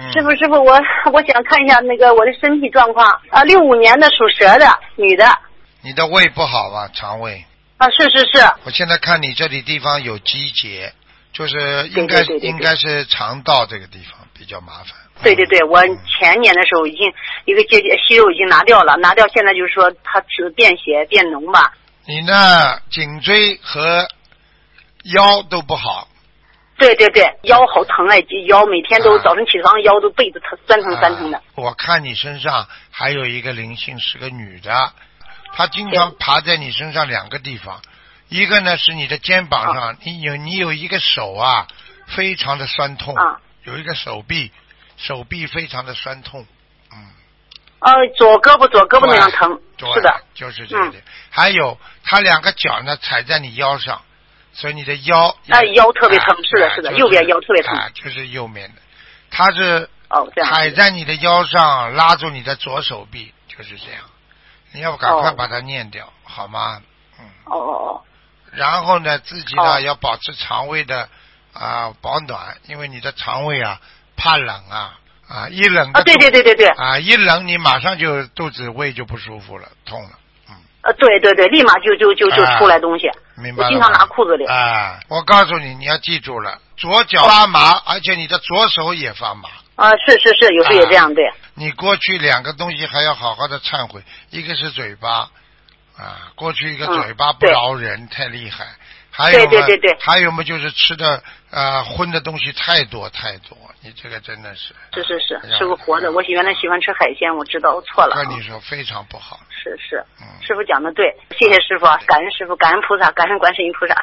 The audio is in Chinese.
师傅，我想看一下那个我的身体状况啊，65年的属蛇的女的。 你的胃不好吧？肠胃？ 啊，是。 我现在看你这里地方有积结，就是应该是肠道这个地方比较麻烦。 对，我前年的时候已经一个息肉已经拿掉了，现在就是说它是便血变脓吧。 你呢，颈椎和腰都不好。 对，腰好疼哎，腰每天都早晨起床腰都背子疼酸疼的。 我看你身上还有一个灵性是个女的，她经常爬在你身上2个地方，一个呢是你的肩膀上，你有一个手啊非常的酸痛，有一个手臂非常的酸痛， 左胳膊那样疼，是的， 就是这个。还有他2个脚呢踩在你腰上，所以你的腰腰特别疼，是的，右边腰特别疼， 就是右面的，他是踩在你的腰上，拉住你的左手臂，就是这样。你要赶快把它念掉，好吗？然后呢，自己呢要保持肠胃的保暖，因为你的肠胃怕冷一冷的对一冷你马上就肚子胃就不舒服了，痛了。 对，立马就出来东西， 明白了。 我经常拿裤子里。 我告诉你，你要记住了，左脚发麻，而且你的左手也发麻。 是，有时也这样，对。 你过去2个东西还要好好的忏悔，一个是嘴巴过去一个嘴巴不饶人，太厉害。还有对，还有嘛就是吃的荤的东西太多，你这个真的是。是， 师傅活的。我原来喜欢吃海鲜，我知道我错了。 跟你说非常不好。 是，师傅讲的对，谢谢师傅，感恩师傅，感恩菩萨，感恩观世音菩萨。